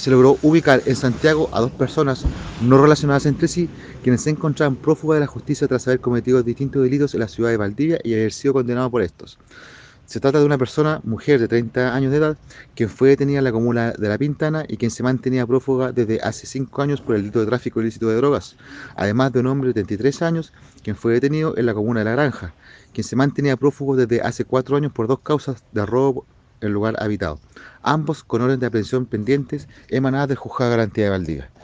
se logró ubicar en Santiago a dos personas no relacionadas entre sí, quienes se encontraban prófugas de la justicia tras haber cometido distintos delitos en la ciudad de Valdivia y haber sido condenados por estos. Se trata de una persona, mujer de 30 años de edad, quien fue detenida en la comuna de La Pintana y quien se mantenía prófuga desde hace 5 años por el delito de tráfico ilícito de drogas, además de un hombre de 33 años, quien fue detenido en la comuna de La Granja, quien se mantenía prófugo desde hace 4 años por dos causas de robo en lugar habitado, ambos con orden de aprehensión pendientes emanadas del Juzgado de Garantía de Valdivia.